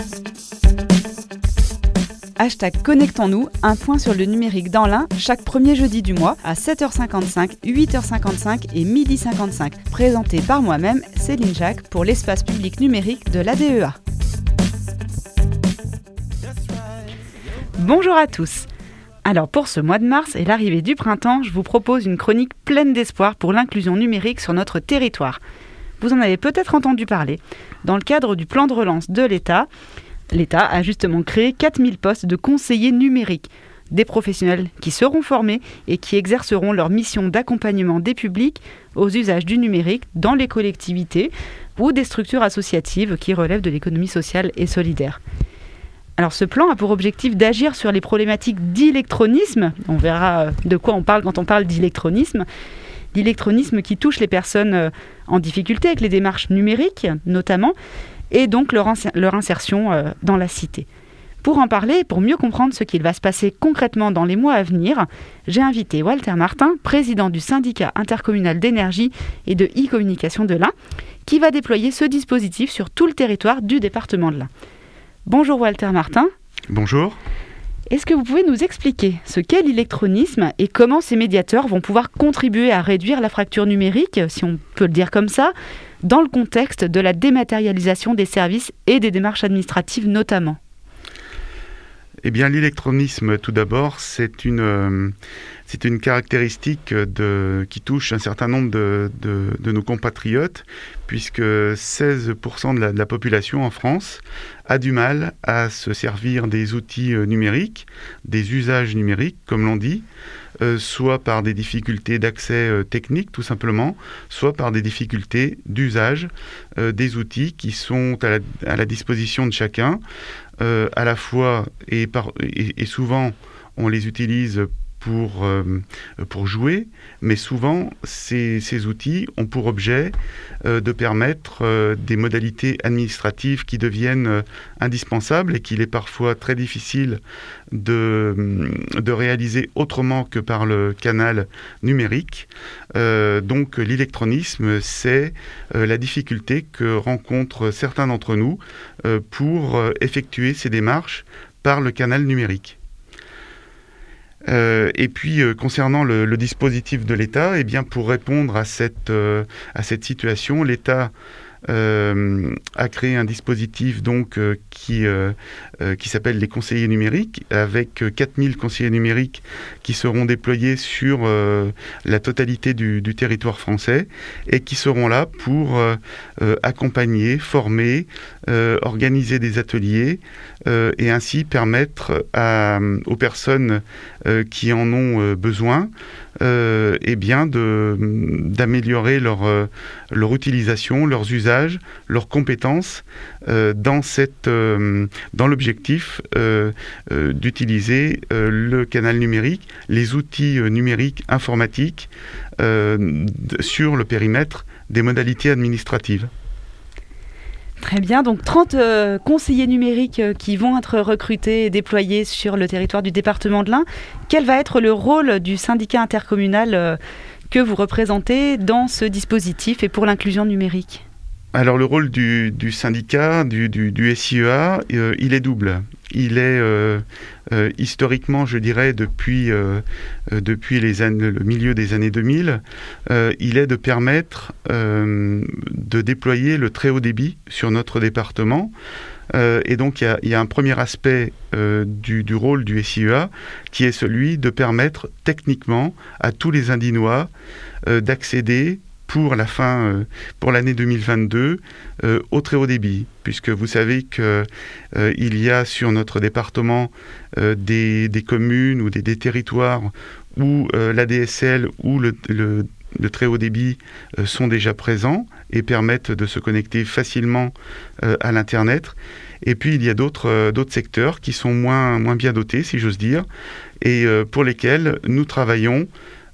Hashtag Connectons-nous, un point sur le numérique dans l'Ain, chaque premier jeudi du mois à 7h55, 8h55 et 12h55. Présenté par moi-même, Céline Jacques, pour l'espace public numérique de l'ADEA. Bonjour à tous. Alors pour ce mois de mars et l'arrivée du printemps, je vous propose une chronique pleine d'espoir pour l'inclusion numérique sur notre territoire. Vous en avez peut-être entendu parler. Dans le cadre du plan de relance de l'État a justement créé 4000 postes de conseillers numériques, des professionnels qui seront formés et qui exerceront leur mission d'accompagnement des publics aux usages du numérique dans les collectivités ou des structures associatives qui relèvent de l'économie sociale et solidaire. Alors ce plan a pour objectif d'agir sur les problématiques d'électronisme. On verra de quoi on parle quand on parle d'électronisme. L'électronisme qui touche les personnes en difficulté avec les démarches numériques notamment, et donc leur insertion dans la cité. Pour en parler et pour mieux comprendre ce qu'il va se passer concrètement dans les mois à venir, j'ai invité Walter Martin, président du syndicat intercommunal d'énergie et de e-communication de l'Ain, qui va déployer ce dispositif sur tout le territoire du département de l'Ain. Bonjour Walter Martin. Bonjour. Est-ce que vous pouvez nous expliquer ce qu'est l'électronisme et comment ces médiateurs vont pouvoir contribuer à réduire la fracture numérique, si on peut le dire comme ça, dans le contexte de la dématérialisation des services et des démarches administratives notamment? Eh bien, l'électronisme, tout d'abord, c'est une caractéristique qui touche un certain nombre de nos compatriotes, puisque 16% de la population en France a du mal à se servir des outils numériques, des usages numériques, comme l'on dit, soit par des difficultés d'accès technique, tout simplement, soit par des difficultés d'usage des outils qui sont à la disposition de chacun, à la fois et souvent on les utilise pour jouer, mais souvent ces outils ont pour objet de permettre des modalités administratives qui deviennent indispensables et qu'il est parfois très difficile de réaliser autrement que par le canal numérique. Donc l'électronisme, c'est la difficulté que rencontrent certains d'entre nous pour effectuer ces démarches par le canal numérique. Et puis concernant le dispositif de l'État, eh bien pour répondre à cette situation, l'État a créé un dispositif donc qui s'appelle les conseillers numériques, avec 4000 conseillers numériques qui seront déployés sur la totalité du territoire français et qui seront là pour accompagner, former, organiser des ateliers et ainsi permettre aux personnes qui en ont besoin eh bien d'améliorer leur utilisation, leurs usages, leurs compétences dans l'objectif d'utiliser le canal numérique, les outils numériques informatiques sur le périmètre des modalités administratives. Très bien, donc 30 conseillers numériques qui vont être recrutés et déployés sur le territoire du département de l'Ain. Quel va être le rôle du syndicat intercommunal que vous représentez dans ce dispositif et pour l'inclusion numérique ? Alors le rôle du syndicat, du SIEA, il est double. Il est historiquement, je dirais, depuis le milieu des années 2000, il est de permettre de déployer le très haut débit sur notre département. Et donc il y a un premier aspect du rôle du SIEA qui est celui de permettre techniquement à tous les Indinois d'accéder pour l'année 2022 au très haut débit, puisque vous savez qu'il y a sur notre département des communes ou des territoires où l'ADSL ou le très haut débit sont déjà présents et permettent de se connecter facilement à l'Internet. Et puis il y a d'autres secteurs qui sont moins bien dotés, si j'ose dire, et pour lesquels nous travaillons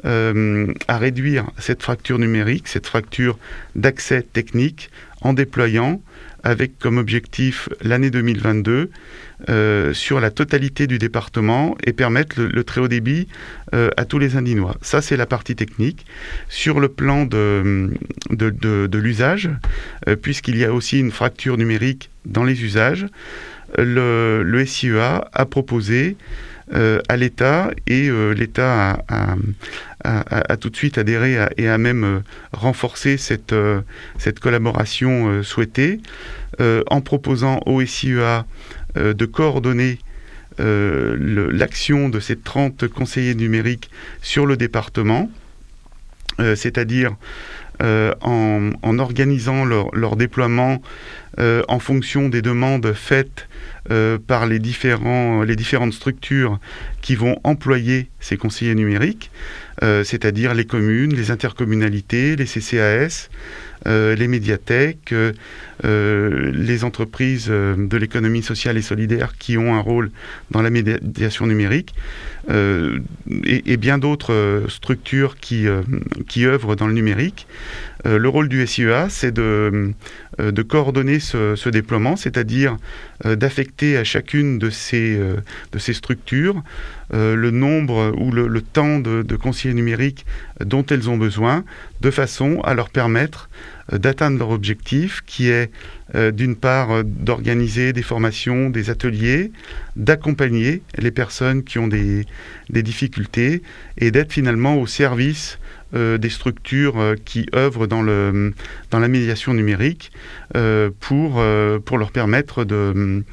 à réduire cette fracture numérique, cette fracture d'accès technique, en déployant avec comme objectif l'année 2022 sur la totalité du département et permettre le très haut débit à tous les Indinois. Ça, c'est la partie technique. Sur le plan de l'usage, puisqu'il y a aussi une fracture numérique dans les usages, le SIEA a proposé à l'État, et l'État a tout de suite adhéré et a même renforcé cette collaboration souhaitée, en proposant au SIEA de coordonner l'action de ces 30 conseillers numériques sur le département, c'est-à-dire en organisant leur déploiement en fonction des demandes faites par les différentes structures qui vont employer ces conseillers numériques, c'est-à-dire les communes, les intercommunalités, les CCAS, les médiathèques, les entreprises de l'économie sociale et solidaire qui ont un rôle dans la médiation numérique, et bien d'autres structures qui œuvrent dans le numérique. Le rôle du SIEA, c'est de coordonner ce déploiement, c'est-à-dire d'affecter à chacune de ces structures le nombre ou le temps de conseillers numériques dont elles ont besoin, de façon à leur permettre d'atteindre leur objectif, qui est d'une part d'organiser des formations, des ateliers, d'accompagner les personnes qui ont des difficultés, et d'être finalement au service des structures qui œuvrent dans la médiation numérique, pour leur permettre de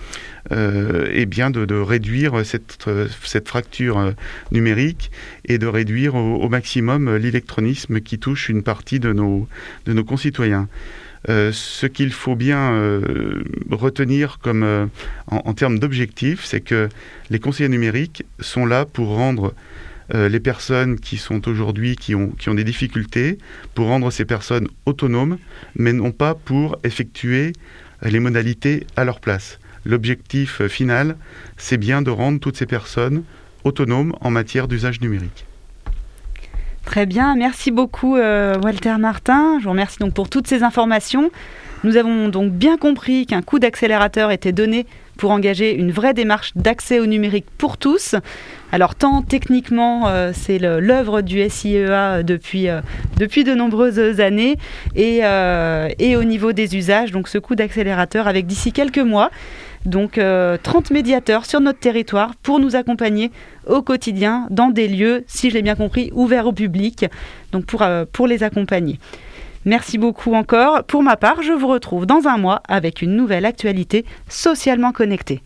réduire cette fracture numérique, et de réduire au maximum l'illectronisme qui touche une partie de nos concitoyens. Ce qu'il faut bien retenir comme en termes d'objectifs, c'est que les conseillers numériques sont là pour rendre les personnes qui sont aujourd'hui, qui ont des difficultés, pour rendre ces personnes autonomes, mais non pas pour effectuer les modalités à leur place. L'objectif final, c'est bien de rendre toutes ces personnes autonomes en matière d'usage numérique. Très bien, merci beaucoup Walter Martin. Je vous remercie donc pour toutes ces informations. Nous avons donc bien compris qu'un coup d'accélérateur était donné pour engager une vraie démarche d'accès au numérique pour tous. Alors tant techniquement, c'est l'œuvre du SIEA depuis de nombreuses années, et au niveau des usages, donc ce coup d'accélérateur avec d'ici quelques mois, donc 30 médiateurs sur notre territoire pour nous accompagner au quotidien dans des lieux, si je l'ai bien compris, ouverts au public, donc pour les accompagner. Merci beaucoup encore. Pour ma part, je vous retrouve dans un mois avec une nouvelle actualité socialement connectée.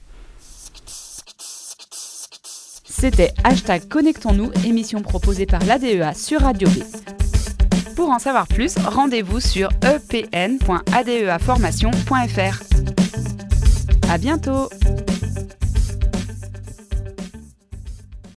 C'était #Connectons-nous, émission proposée par l'ADEA sur Radio B. Pour en savoir plus, rendez-vous sur epn.adeaformation.fr. À bientôt!